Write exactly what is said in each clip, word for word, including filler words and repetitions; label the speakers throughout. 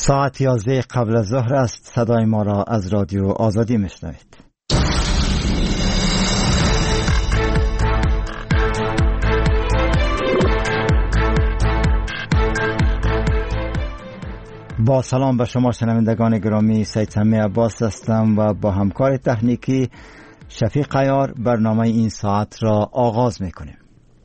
Speaker 1: ساعت یازده قبل از ظهر است. صدای ما را از رادیو آزادی میشنوید. با سلام به شما شنوندگان گرامی، سید سمی عباس هستم و با همکار تکنیکی شفیق عیار برنامه این ساعت را آغاز میکنیم.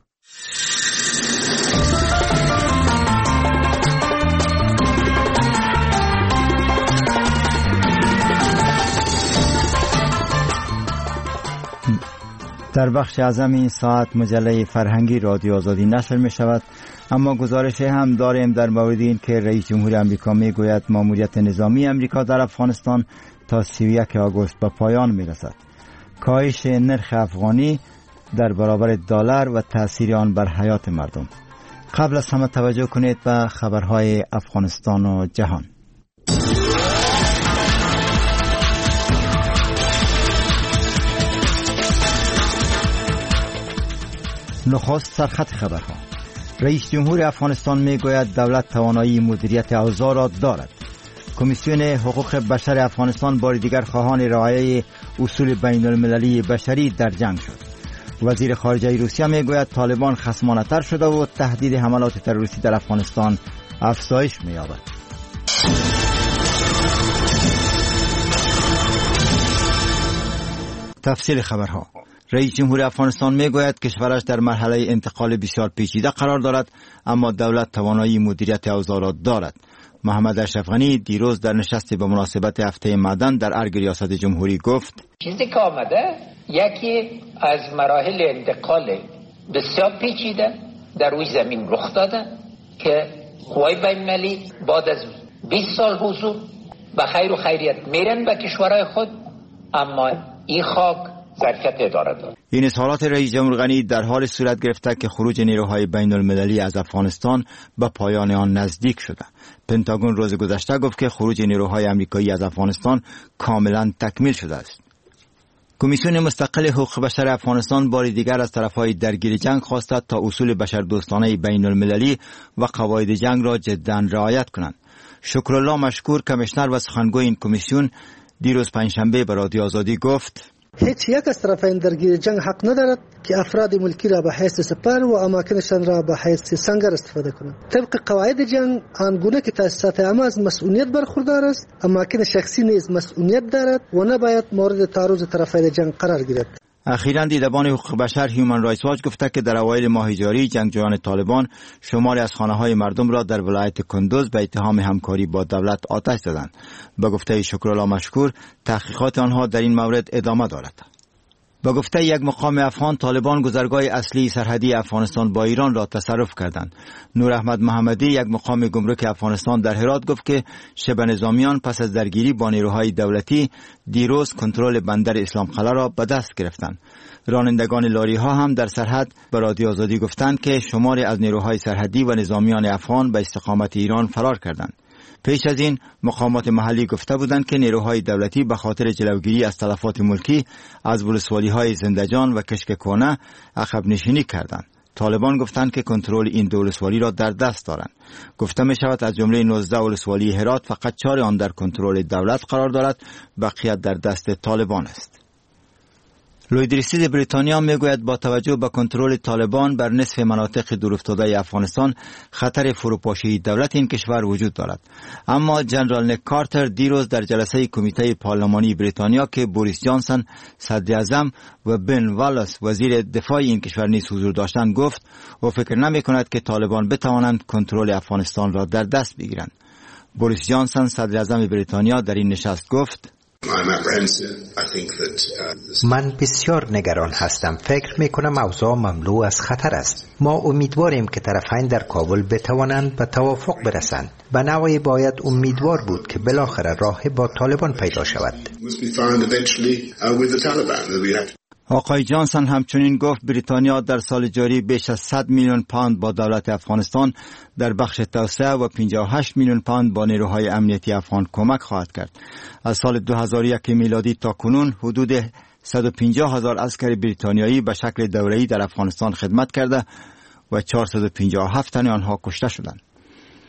Speaker 1: در بخش اعظم این ساعت مجله فرهنگی رادیو آزادی نشر می شود، اما گزارش هم داریم در مورد این که رئیس جمهور آمریکا می گوید ماموریت نظامی آمریکا در افغانستان تا سی و یک آگوست به پایان می رسد. کاهش نرخ افغانی در برابر دلار و تأثیر آن بر حیات مردم. قبل از همه توجه کنید به خبرهای افغانستان و جهان. نخست سرخط خبرها. رئیس جمهور افغانستان می گوید دولت توانایی مدیریت اوضاع را دارد. کمیسیون حقوق بشر افغانستان بار دیگر خواهان رعایت اصول بین المللی بشری در جنگ شد. وزیر خارجه روسیه می گوید طالبان خصمانه تر شده و تهدید حملات تروریستی در افغانستان افزایش می یابد. تفصیل خبرها. رئیس جمهور افغانستان می گوید کشورش در مرحله انتقال بسیار پیچیده قرار دارد، اما دولت توانایی مدیریت اوضاع را دارد. محمد اشرف غنی دیروز در نشستی به مناسبت هفته معدن در ارگ ریاست جمهوری گفت:
Speaker 2: چیزی که آمده یکی از مراحل انتقال بسیار پیچیده در روی زمین رخ داده که قوای بین‌المللی بعد از بیست سال حضور به خیر و خیریت میرن به کشورهای خود، اما این خاک ظرفیت اداره دارد.
Speaker 1: این اظهارات رئیس جمهور غنی در حال صورت گرفته که خروج نیروهای بین المللی از افغانستان به پایان آن نزدیک شده. پنتاگون روز گذشته گفت که خروج نیروهای آمریکایی از افغانستان کاملا تکمیل شده است. کمیسیون مستقل حقوق بشر افغانستان بار دیگر از طرفهای درگیر جنگ خواسته تا اصول بشردوستانه بین المللی و قواعد جنگ را جدا رعایت کنند. شکرالله مشکور، کمیشنر و سخنگوی این کمیسیون، دیروز پنجشنبه به رادیو آزادی گفت:
Speaker 3: هیچ یک از طرفین درگیر جنگ حق ندارد که افراد ملکی را به حیث سپر و اماکنشان را به حیث سنگر استفاده کنند. طبق قواعد جنگ آنگونه که تأسیسات عامه از مسئولیت برخوردار است، اماکن شخصی نیز مسئولیت دارد و نباید مورد تعرض طرفین جنگ قرار گیرد.
Speaker 1: اخیراً دیدبان حقوق بشر هیومن رایتس واچ گفته که در اوایل ماه جاری جنگجویان طالبان شماری از خانه‌های مردم را در ولایت کندوز به اتهام همکاری با دولت آتش زدند. به گفته شکرالله مشکور، تحقیقات آنها در این مورد ادامه دارد. با گفته یک مقام افغان، طالبان گذرگاه اصلی سرحدی افغانستان با ایران را تصرف کردند. نور احمد محمدی، یک مقام گمرک افغانستان در هرات، گفت که شبه نظامیان پس از درگیری با نیروهای دولتی دیروز کنترل بندر اسلام قلعه را به دست گرفتند. رانندگان لاری ها هم در سرحد به رادیو آزادی گفتند که شماری از نیروهای سرحدی و نظامیان افغان به استقامت ایران فرار کردند. پیش از این مقامات محلی گفته بودند که نیروهای دولتی به خاطر جلوگیری از تلفات ملکی از ولسوالی های زندجان و کشک کونه عقب نشینی کردند. طالبان گفتند که کنترل این دو ولسوالی را در دست دارند. گفته می شود از جمله نوزده ولسوالی هرات فقط چهار آن در کنترل دولت قرار دارد، بقیت در دست طالبان است. لوید ریسید بریتانیا میگوید با توجه به کنترل طالبان بر نصف مناطق دورافتاده افغانستان خطر فروپاشی دولت این کشور وجود دارد. اما جنرال نیک کارتر دیروز در جلسه کمیته پارلمانی بریتانیا که بوریس جانسون صدر اعظم و بن والاس وزیر دفاع این کشور نیز حضور داشتند گفت او فکر نمی کند که طالبان بتوانند کنترل افغانستان را در دست بگیرند. بوریس جانسون صدر اعظم بریتانیا در این نشست گفت:
Speaker 4: من بسیار نگران هستم. فکر می کنم اوضاع مملو از خطر است. ما امیدواریم که طرفین در کابل بتوانند به توافق برسند. به نوعی باید امیدوار بود که بالاخره راه با طالبان پیدا شود.
Speaker 1: آقای جانسون همچنین گفت بریتانیا در سال جاری بیش از صد میلیون پوند با دولت افغانستان در بخش توسعه و پنجاه و هشت میلیون پوند با نیروهای امنیتی افغان کمک خواهد کرد. از سال دو هزار و یک میلادی تا کنون حدود صد و پنجاه هزار عسکر بریتانیایی به شکل دوره‌ای در افغانستان خدمت کرده و چهارصد و پنجاه و هفت تن آنها کشته شدند.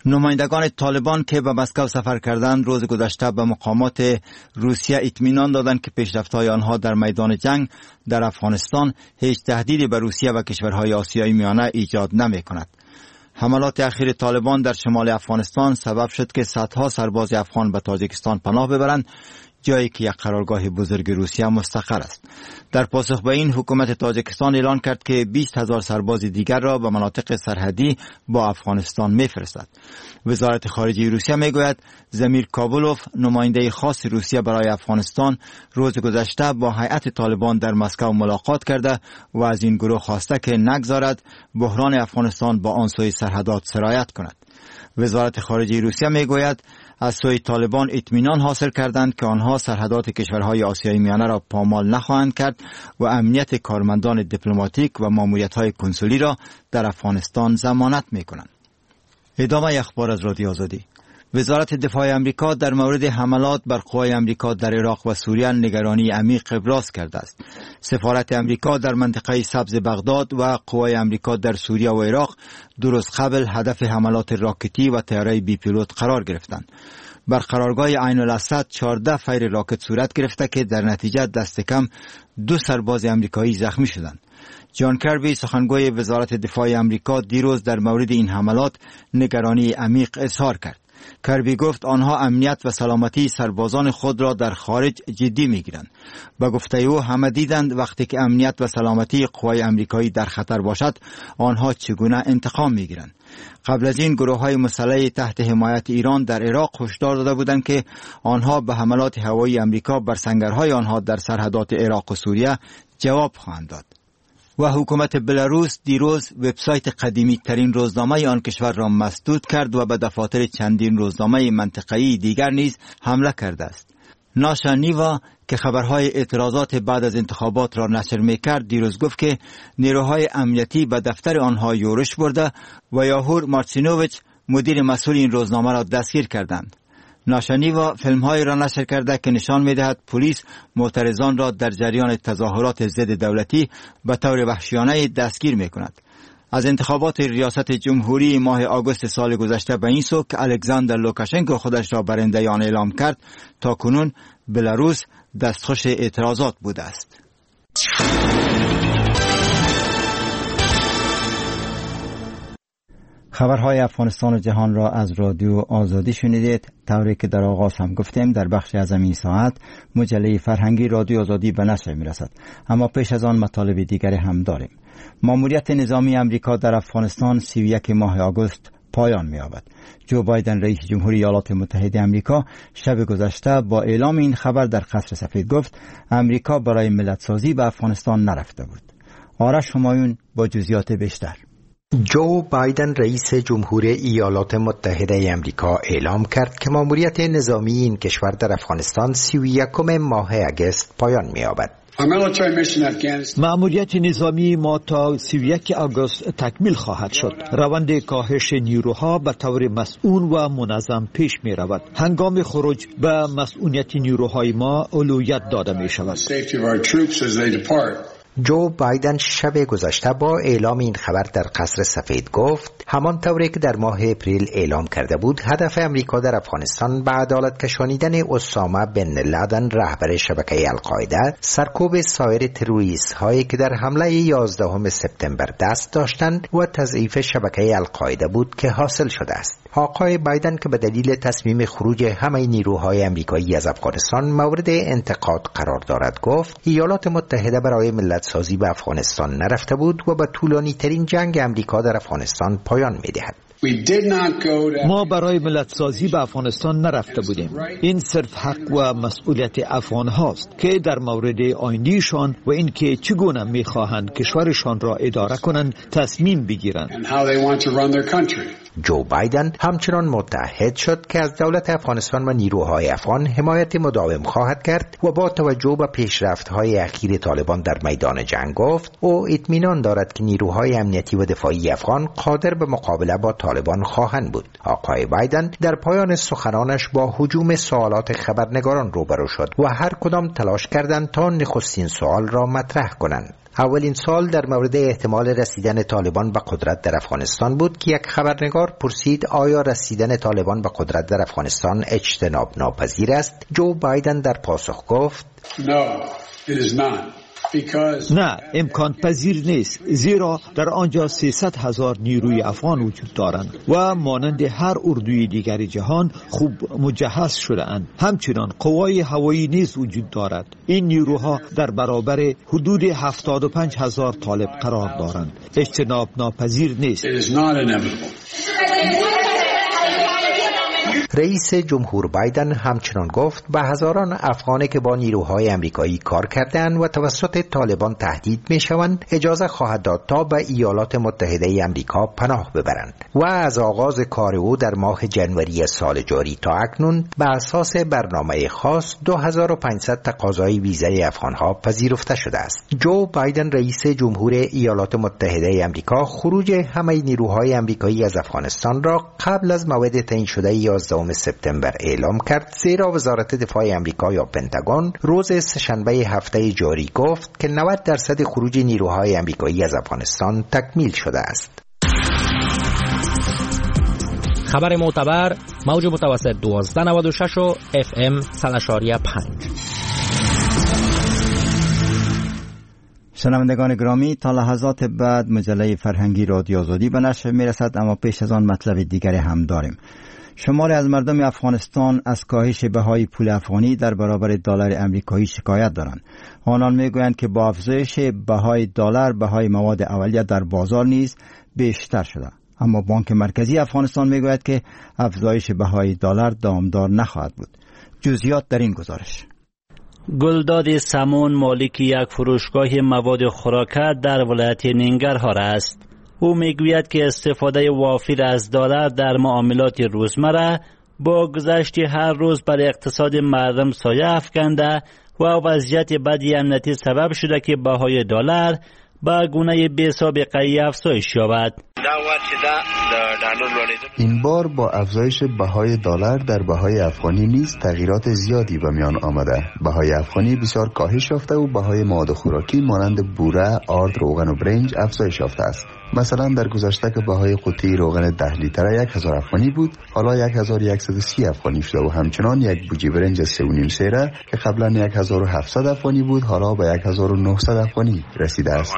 Speaker 1: نمایندگان طالبان که به مسکو سفر کردند روز گذشته به مقامات روسیه اطمینان دادند که پیشرفت‌های آنها در میدان جنگ در افغانستان هیچ تهدیدی به روسیه و کشورهای آسیای میانه ایجاد نمی‌کند. حملات اخیر طالبان در شمال افغانستان سبب شد که صدها سرباز افغان به تاجیکستان پناه ببرند، جایی که یک قرارگاه بزرگ روسیه مستقر است. در پاسخ به این حکومت تاجیکستان اعلان کرد که بیست هزار سرباز دیگر را به مناطق سرحدی با افغانستان می‌فرستد. وزارت خارجه روسیه میگوید زمیر کابولوف نماینده خاص روسیه برای افغانستان روز گذشته با هیئت طالبان در مسکو ملاقات کرده و از این گروه خواسته که نگذارد بحران افغانستان با آن سوی سرحدات سرایت کند. وزارت خارجه روسیه میگوید از سوی طالبان اطمینان حاصل کردند که آنها سرحدات کشورهای آسیای میانه را پامال نخواهند کرد و امنیت کارمندان دیپلماتیک و ماموریت‌های کنسولی را در افغانستان ضمانت می‌کنند. ادامه اخبار از رادیو آزادی. وزارت دفاع امریکا در مورد حملات بر قوای امریکا در عراق و سوریه نگرانی عمیق ابراز کرده است. سفارت امریکا در منطقه سبز بغداد و قوای امریکا در سوریه و عراق دو روز قبل هدف حملات راکتی و طیاره بی پیلوت قرار گرفتند. بر قرارگاه عین الاسد چهارده فیر راکت صورت گرفته که در نتیجه دست کم دو سرباز امریکایی زخمی شدند. جان کربی سخنگوی وزارت دفاع امریکا دیروز در مورد این حملات نگرانی عمیق اظهار کرد. کربی گفت آنها امنیت و سلامتی سربازان خود را در خارج جدی میگیرند. به گفته او همه دیدند وقتی که امنیت و سلامتی قوای امریکایی در خطر باشد آنها چگونه انتقام میگیرند. قبل از این گروه های مسلح تحت حمایت ایران در عراق هشدار داده بودند که آنها به حملات هوایی امریکا بر سنگرهای آنها در سرحدات عراق و سوریه جواب خواهند داد. و حکومت بلاروس دیروز وبسایت قدیمی ترین روزنامه آن کشور را مسدود کرد و به دفاتر چندین روزنامه منطقه‌ای دیگر نیز حمله کرده است. ناشا نیوا که خبرهای اعتراضات بعد از انتخابات را نشر می‌کرد دیروز گفت که نیروهای امنیتی به دفتر آنها یورش برده و یاهور مارچینوویچ مدیر مسئول این روزنامه را دستگیر کردند. ناشانیوا فیلم‌هایی را نشر کرده که نشان می‌دهد پلیس معترضان را در جریان تظاهرات ضد دولتی به طور وحشیانه دستگیر می‌کند. از انتخابات ریاست جمهوری ماه آگوست سال گذشته به این سو که الکساندر لوکاشنکو خودش را برنده آن اعلام کرد تا کنون بلاروس دستخوش اعتراضات بوده است. خبرهای افغانستان و جهان را از رادیو آزادی شنیدید. طوری که در آغاز هم گفتیم در بخش از این ساعت مجله فرهنگی رادیو آزادی به نشر می‌رسد، اما پیش از آن مطالب دیگری هم داریم. ماموریت نظامی امریکا در افغانستان سی و یک ماه آگوست پایان می‌یابد. جو بایدن رئیس جمهوری ایالات متحده آمریکا شب گذشته با اعلام این خبر در قصر سفید گفت امریکا برای ملت‌سازی به افغانستان نرفته بود. آرش همایون با جزئیات بیشتر.
Speaker 4: جو بایدن رئیس جمهوری ایالات متحده آمریکا اعلام کرد که ماموریت نظامی این کشور در افغانستان سی و یکم ماه آگوست پایان می‌یابد.
Speaker 5: ماموریت نظامی ما تا سی و یک آگوست تکمیل خواهد شد. روند کاهش نیروها به طور مسئول و منظم پیش می رود. هنگام خروج به مسئولیت نیروهای ما اولویت داده می شود.
Speaker 4: جو بایدن شب گذشته با اعلام این خبر در قصر سفید گفت همان طوری که در ماه اپریل اعلام کرده بود هدف امریکا در افغانستان به عدالت کشانیدن اسامه بن لادن رهبر شبکه القاعده سرکوب سایر تروریست هایی که در حمله یازدهم سپتامبر دست داشتند و تضعیف شبکه القاعده بود که حاصل شده است. آقای بایدن که به دلیل تصمیم خروج همه نیروهای امریکایی از افغانستان مورد انتقاد قرار دارد گفت ایالات متحده برای ملت سازی به افغانستان نرفته بود و به طولانی ترین جنگ امریکا در افغانستان پایان می‌دهد.
Speaker 5: ما برای ملت سازی به افغانستان نرفته بودیم. این صرف حق و مسئولیت افغان هاست که در مورد آیندهشان و اینکه چگونه می‌خواهند کشورشان را اداره کنند تصمیم بگیرند.
Speaker 4: جو بایدن همچنان متعهد شد که از دولت افغانستان و نیروهای افغان حمایت مداوم خواهد کرد و با توجه به پیشرفت‌های اخیر طالبان در میدان جنگ گفت او اطمینان دارد که نیروهای امنیتی و دفاعی افغان قادر به مقابله با طالبان خواهند بود. آقای بایدن در پایان سخنانش با هجوم سوالات خبرنگاران روبرو شد و هر کدام تلاش کردند تا نخستین سوال را مطرح کنند. اولین سال در مورد احتمال رسیدن طالبان به قدرت در افغانستان بود که یک خبرنگار پرسید آیا رسیدن طالبان به قدرت در افغانستان اجتناب ناپذیر است؟ جو بایدن در پاسخ گفت
Speaker 6: No, it is not.
Speaker 5: نه، امکان پذیر نیست، زیرا در آنجا سیصد هزار نیروی افغان وجود دارند و مانند هر اردوی دیگر جهان خوب مجهز شده اند. همچنان قوای هوایی نیز وجود دارد. این نیروها در برابر حدود هفتاد و پنج هزار طالب قرار دارند. اجتناب ناپذیر نیست.
Speaker 4: رئیس جمهور بایدن همچنان گفت به هزاران افغانی که با نیروهای امریکایی کار کردند و توسط طالبان تهدید میشوند اجازه خواهد داد تا به ایالات متحده امریکا پناه ببرند و از آغاز کار او در ماه جنوری سال جاری تا اکنون به اساس برنامه خاص دو هزار و پانصد تقاضای ویزای افغانها پذیرفته شده است. جو بایدن رئیس جمهور ایالات متحده امریکا خروج همه نیروهای امریکایی از افغانستان را قبل از موعد تعیین شده یازدهم سپتامبر اعلام کرد، زیرا وزارت دفاع امریکا یا پنتاگون روز سه‌شنبه هفته جاری گفت که نود درصد خروج نیروهای امریکایی از افغانستان تکمیل شده است.
Speaker 7: خبر معتبر موج متوسط دوازده نود و شش و اف ام صد و پنج.
Speaker 1: شنوندگان گرامی، تا لحظات بعد مجله فرهنگی رادیو آزادی به نشر میرسد، اما پیش از آن مطلب دیگری هم داریم. شماری از مردم افغانستان از کاهش بهای پول افغانی در برابر دلار امریکایی شکایت دارند. آنان میگویند که با افزایش بهای دلار بهای مواد اولیه در بازار نیز بیشتر شده. اما بانک مرکزی افغانستان میگوید که افزایش بهای دلار دامدار نخواهد بود. جزئیات در این گزارش.
Speaker 8: گلداد سمون مالک یک فروشگاه مواد خوراکه در ولایت ننگرهار است. او میگوید که استفاده وافر از دلار در معاملات روزمره با گذشت هر روز بر اقتصاد مردم سایه افکنده و وضعیت بدی امنیتی سبب شده که بهای دلار با گونه بی سابقه افزایش یابد.
Speaker 9: این بار با افزایش بهای دلار در بهای افغانی نیز تغییرات زیادی به میان آمده. بهای افغانی بسیار کاهش یافته و بهای مواد خوراکی مانند بوره، آرد، روغن و برنج افزایش یافته است. مثلا در گذشته که بهای قوطی روغن ده لیتر یک هزار افغانی بود، حالا یک هزار و صد و سی افغانی شده و همچنان یک بوجی برنج سه و نیم سیره که قبلا یک هزار و هفتصد افغانی بود حالا به یک هزار و نهصد افغانی رسیده است.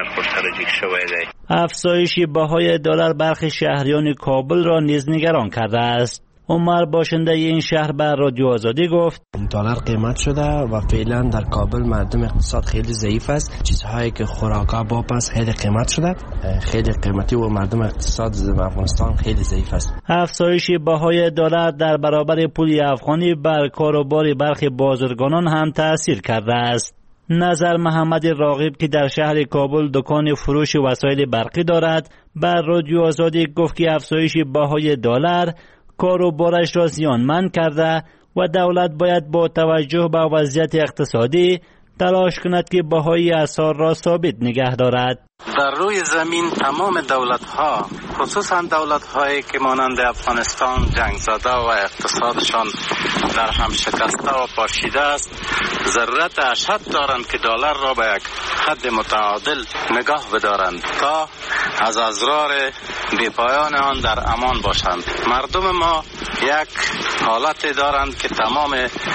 Speaker 8: افزایش بهای دلار برخی شهریان کابل را نیز نگران کرده است. عمر باشنده این شهر به رادیو آزادی گفت
Speaker 10: دلار قیمت شده و فعلا در کابل مردم اقتصاد خیلی ضعیف است. چیزهایی که خوراکا باب است خیلی قیمت شده، خیلی قیمتی و مردم اقتصاد افغانستان خیلی ضعیف است.
Speaker 8: افزایش بهای دلار در برابر پول افغانی بر کاروبار برخی بازرگانان هم تأثیر کرده است. نظر محمد راغب که در شهر کابل دکان فروش وسایل برقی دارد بر رادیو آزادی گفت که افزایش بهای دلار کاروبارش را زیانمند کرده و دولت باید با توجه به وضعیت اقتصادی تلاش کند که بهای اسعار را ثابت نگه دارد.
Speaker 11: در روی زمین تمام دولت‌ها، خصوصا دولت‌هایی که مانند افغانستان جنگ زده و اقتصادشان در هم شکسته و پاشیده است، ضرورت اشد دارند که دلار را به یک حد متعادل نگاه بدارند تا از اضرار بی‌پایان آن در امان باشند. مردم ما یک حالت دارند که تمام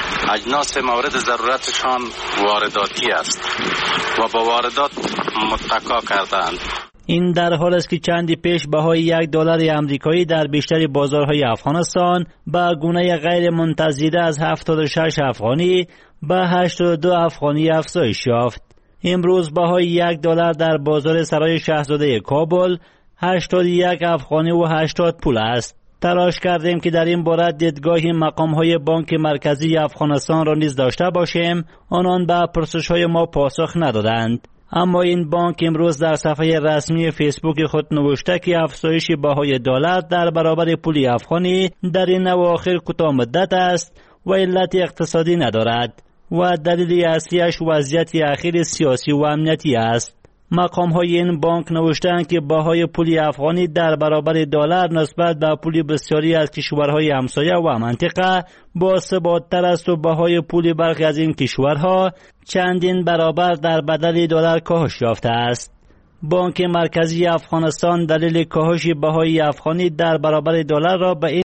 Speaker 11: اجناس مورد ضرورتشان وارداتی است و با واردات متکا کردند.
Speaker 8: این در حال است که چندی پیش بهای یک دلار امریکایی در بیشتر بازارهای افغانستان به گونه غیر منتظره از هفتاد و شش افغانی به هشتاد و دو افغانی افزایش یافت. امروز بهای یک دلار در بازار سرای شاهزاده کابل هشتاد و یک افغانی و هشتاد پول است. تلاش کردیم که در این باره دیدگاه مقام‌های بانک مرکزی افغانستان را نیز داشته باشیم، آنان به پرسش‌های ما پاسخ ندادند. اما این بانک امروز در صفحه رسمی فیسبوک خود نوشته که افزایش بهای دلار در برابر پول افغانی در این اواخر کوتاه مدت است و علت اقتصادی ندارد و دلیل اصلیش وضعیت اخیر سیاسی و امنیتی است. مقام‌های این بانک نوشتند که بهای پول افغانی در برابر دلار نسبت به پول بسیاری از کشورهای همسایه و منطقه با ثبات‌تر است و بهای پول برخی از این کشورها چندین برابر در بدل دلار کاهش یافته است. بانک مرکزی افغانستان دلیل کاهش بهای افغانی در برابر دلار را به